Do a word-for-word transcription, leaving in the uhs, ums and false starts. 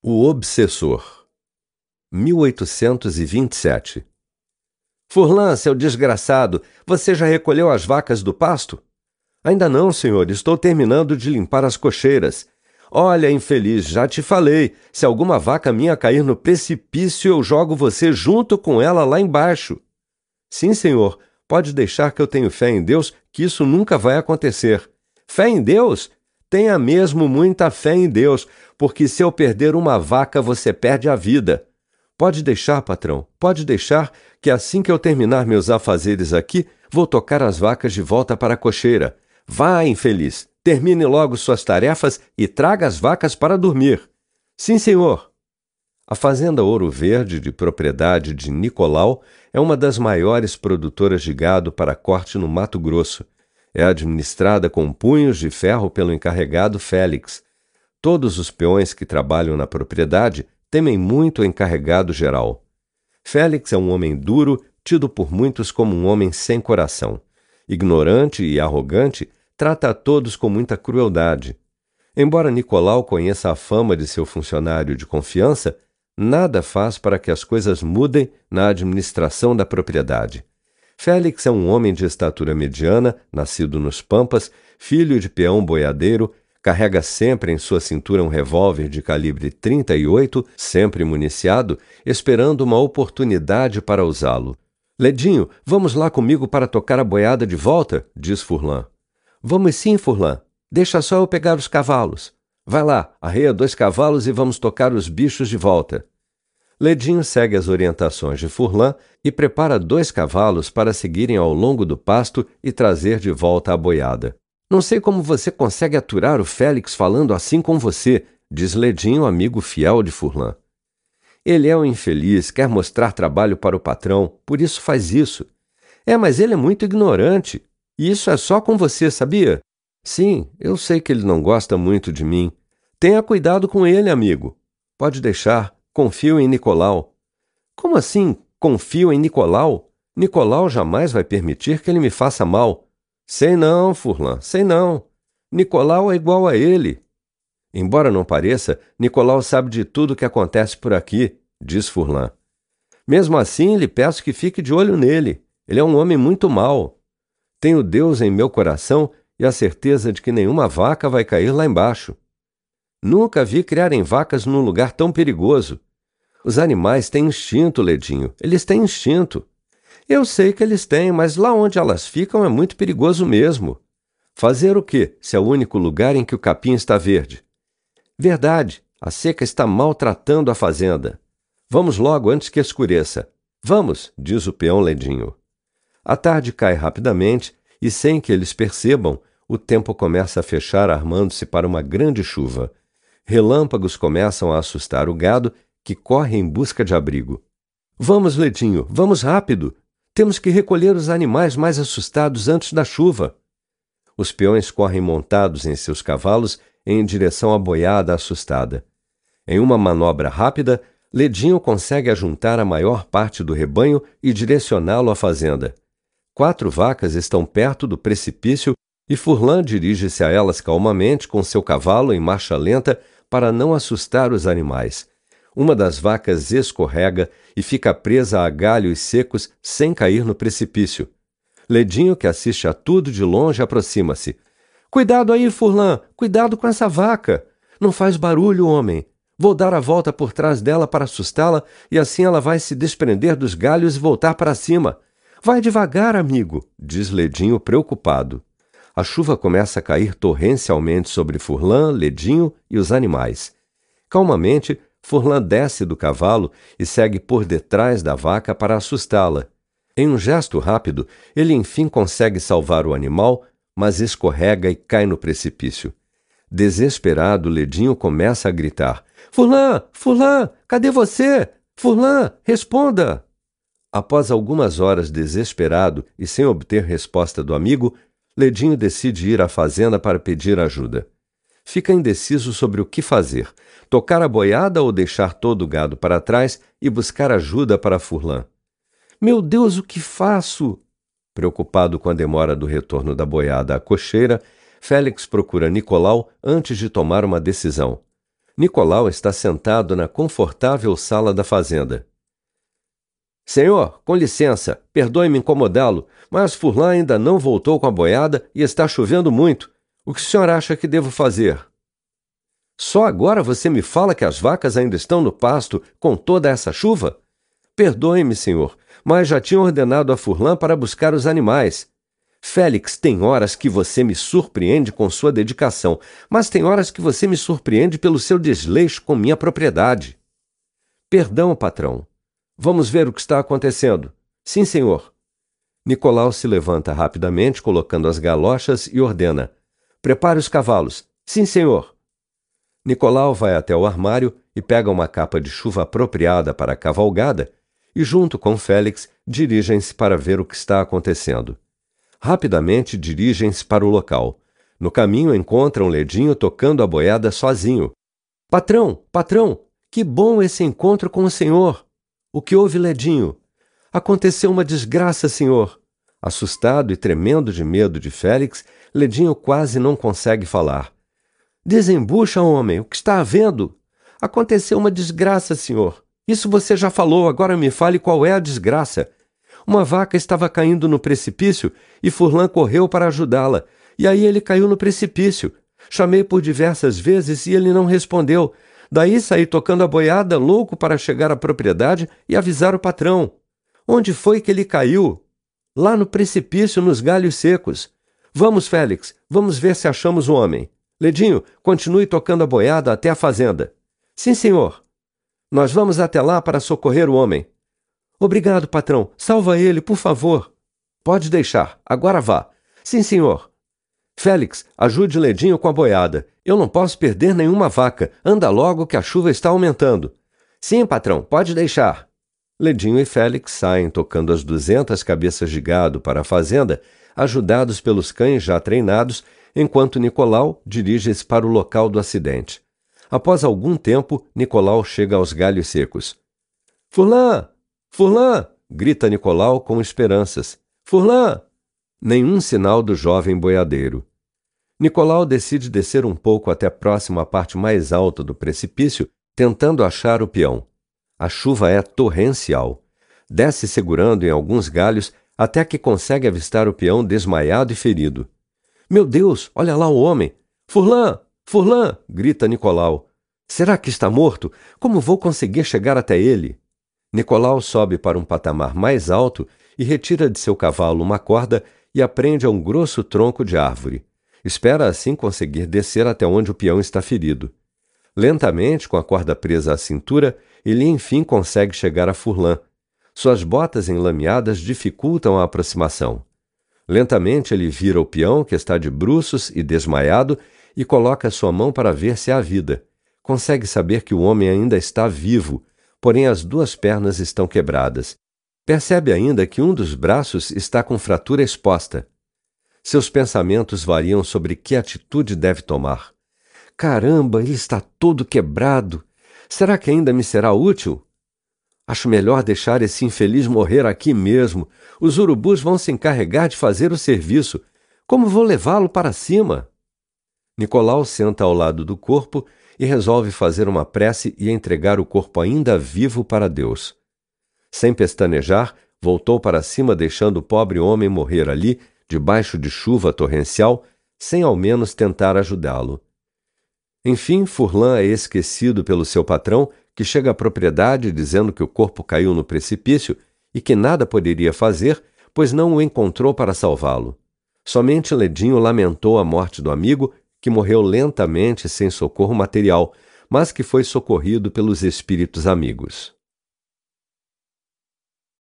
O Obsessor, mil oitocentos e vinte e sete. Furlan, seu desgraçado, você já recolheu as vacas do pasto? Ainda não, senhor, estou terminando de limpar as cocheiras. Olha, infeliz, já te falei, se alguma vaca minha cair no precipício, eu jogo você junto com ela lá embaixo. Sim, senhor, pode deixar que eu tenho fé em Deus que isso nunca vai acontecer. Fé em Deus? Tenha mesmo muita fé em Deus, porque se eu perder uma vaca, você perde a vida. Pode deixar, patrão, pode deixar, que assim que eu terminar meus afazeres aqui, vou tocar as vacas de volta para a cocheira. Vá, infeliz, termine logo suas tarefas e traga as vacas para dormir. Sim, senhor. A fazenda Ouro Verde, de propriedade de Nicolau, é uma das maiores produtoras de gado para corte no Mato Grosso. É administrada com punhos de ferro pelo encarregado Félix. Todos os peões que trabalham na propriedade temem muito o encarregado geral. Félix é um homem duro, tido por muitos como um homem sem coração. Ignorante e arrogante, trata a todos com muita crueldade. Embora Nicolau conheça a fama de seu funcionário de confiança, nada faz para que as coisas mudem na administração da propriedade. Félix é um homem de estatura mediana, nascido nos Pampas, filho de peão boiadeiro, carrega sempre em sua cintura um revólver de calibre trinta e oito, sempre municiado, esperando uma oportunidade para usá-lo. Ledinho, vamos lá comigo para tocar a boiada de volta? Diz Furlan. Vamos sim, Furlan. Deixa só eu pegar os cavalos. Vai lá, arreia dois cavalos e vamos tocar os bichos de volta. Ledinho segue as orientações de Furlan e prepara dois cavalos para seguirem ao longo do pasto e trazer de volta a boiada. Não sei como você consegue aturar o Félix falando assim com você, diz Ledinho, amigo fiel de Furlan. Ele é um infeliz, quer mostrar trabalho para o patrão, por isso faz isso. É, mas ele é muito ignorante. E isso é só com você, sabia? Sim, eu sei que ele não gosta muito de mim. Tenha cuidado com ele, amigo. Pode deixar. Confio em Nicolau. Como assim, confio em Nicolau? Nicolau jamais vai permitir que ele me faça mal. Sei não, Furlan, sei não. Nicolau é igual a ele. Embora não pareça, Nicolau sabe de tudo o que acontece por aqui, diz Furlan. Mesmo assim, lhe peço que fique de olho nele. Ele é um homem muito mau. Tenho Deus em meu coração e a certeza de que nenhuma vaca vai cair lá embaixo. Nunca vi criarem vacas num lugar tão perigoso. Os animais têm instinto, Ledinho. Eles têm instinto. Eu sei que eles têm, mas lá onde elas ficam é muito perigoso mesmo. Fazer o quê, se é o único lugar em que o capim está verde? Verdade, a seca está maltratando a fazenda. Vamos logo antes que escureça. Vamos, diz o peão Ledinho. A tarde cai rapidamente e, sem que eles percebam, o tempo começa a fechar, armando-se para uma grande chuva. Relâmpagos começam a assustar o gado, que corre em busca de abrigo. Vamos, Ledinho, vamos rápido! Temos que recolher os animais mais assustados antes da chuva. Os peões correm montados em seus cavalos em direção à boiada assustada. Em uma manobra rápida, Ledinho consegue ajuntar a maior parte do rebanho e direcioná-lo à fazenda. Quatro vacas estão perto do precipício e Furlan dirige-se a elas calmamente com seu cavalo em marcha lenta para não assustar os animais. Uma das vacas escorrega e fica presa a galhos secos sem cair no precipício. Ledinho, que assiste a tudo de longe, aproxima-se. Cuidado aí, Furlan! Cuidado com essa vaca! Não faz barulho, homem! Vou dar a volta por trás dela para assustá-la e assim ela vai se desprender dos galhos e voltar para cima. Vai devagar, amigo, diz Ledinho preocupado. A chuva começa a cair torrencialmente sobre Furlan, Ledinho e os animais. Calmamente, Furlan desce do cavalo e segue por detrás da vaca para assustá-la. Em um gesto rápido, ele enfim consegue salvar o animal, mas escorrega e cai no precipício. Desesperado, Ledinho começa a gritar. Furlan! Furlan! Cadê você? Furlan! Responda! Após algumas horas desesperado e sem obter resposta do amigo, Ledinho decide ir à fazenda para pedir ajuda. Fica indeciso sobre o que fazer, tocar a boiada ou deixar todo o gado para trás e buscar ajuda para Furlan. Meu Deus, o que faço? Preocupado com a demora do retorno da boiada à cocheira, Félix procura Nicolau antes de tomar uma decisão. Nicolau está sentado na confortável sala da fazenda. Senhor, com licença, perdoe-me incomodá-lo, mas Furlan ainda não voltou com a boiada e está chovendo muito. O que o senhor acha que devo fazer? Só agora você me fala que as vacas ainda estão no pasto com toda essa chuva? Perdoe-me, senhor, mas já tinha ordenado a Furlan para buscar os animais. Félix, tem horas que você me surpreende com sua dedicação, mas tem horas que você me surpreende pelo seu desleixo com minha propriedade. Perdão, patrão. Vamos ver o que está acontecendo. Sim, senhor. Nicolau se levanta rapidamente, colocando as galochas, e ordena. Prepare os cavalos. Sim, senhor. Nicolau vai até o armário e pega uma capa de chuva apropriada para a cavalgada e, junto com Félix, dirigem-se para ver o que está acontecendo. Rapidamente dirigem-se para o local. No caminho encontram Ledinho tocando a boiada sozinho. Patrão, patrão, que bom esse encontro com o senhor! O que houve, Ledinho? Aconteceu uma desgraça, senhor. Assustado e tremendo de medo de Félix, Ledinho quase não consegue falar. Desembucha, homem, o que está havendo? Aconteceu uma desgraça, senhor. Isso você já falou, agora me fale qual é a desgraça. Uma vaca estava caindo no precipício e Furlan correu para ajudá-la. E aí ele caiu no precipício. Chamei por diversas vezes e ele não respondeu. Daí saí tocando a boiada, louco para chegar à propriedade e avisar o patrão. Onde foi que ele caiu? Lá no precipício, nos galhos secos. Vamos, Félix, vamos ver se achamos o homem. Ledinho, continue tocando a boiada até a fazenda. Sim, senhor. Nós vamos até lá para socorrer o homem. Obrigado, patrão. Salva ele, por favor. Pode deixar. Agora vá. Sim, senhor. Félix, ajude Ledinho com a boiada. Eu não posso perder nenhuma vaca. Anda logo que a chuva está aumentando. Sim, patrão, pode deixar. Ledinho e Félix saem tocando as duzentas cabeças de gado para a fazenda, ajudados pelos cães já treinados, enquanto Nicolau dirige-se para o local do acidente. Após algum tempo, Nicolau chega aos galhos secos. Furlan! Furlan! Grita Nicolau com esperanças. Furlan! Nenhum sinal do jovem boiadeiro. Nicolau decide descer um pouco até próximo à parte mais alta do precipício, tentando achar o peão. A chuva é torrencial. Desce segurando em alguns galhos até que consegue avistar o peão desmaiado e ferido. Meu Deus, olha lá o homem! Furlan! Furlan! Grita Nicolau. Será que está morto? Como vou conseguir chegar até ele? Nicolau sobe para um patamar mais alto e retira de seu cavalo uma corda e a prende a um grosso tronco de árvore. Espera assim conseguir descer até onde o peão está ferido. Lentamente, com a corda presa à cintura, ele enfim consegue chegar a Furlan. Suas botas enlameadas dificultam a aproximação. Lentamente ele vira o peão, que está de bruços e desmaiado, e coloca sua mão para ver se há vida. Consegue saber que o homem ainda está vivo, porém as duas pernas estão quebradas. Percebe ainda que um dos braços está com fratura exposta. Seus pensamentos variam sobre que atitude deve tomar. Caramba, ele está todo quebrado. Será que ainda me será útil? Acho melhor deixar esse infeliz morrer aqui mesmo. Os urubus vão se encarregar de fazer o serviço. Como vou levá-lo para cima? Nicolau senta ao lado do corpo e resolve fazer uma prece e entregar o corpo ainda vivo para Deus. Sem pestanejar, voltou para cima, deixando o pobre homem morrer ali, debaixo de chuva torrencial, sem ao menos tentar ajudá-lo. Enfim, Furlan é esquecido pelo seu patrão, que chega à propriedade dizendo que o corpo caiu no precipício e que nada poderia fazer, pois não o encontrou para salvá-lo. Somente Ledinho lamentou a morte do amigo, que morreu lentamente sem socorro material, mas que foi socorrido pelos espíritos amigos.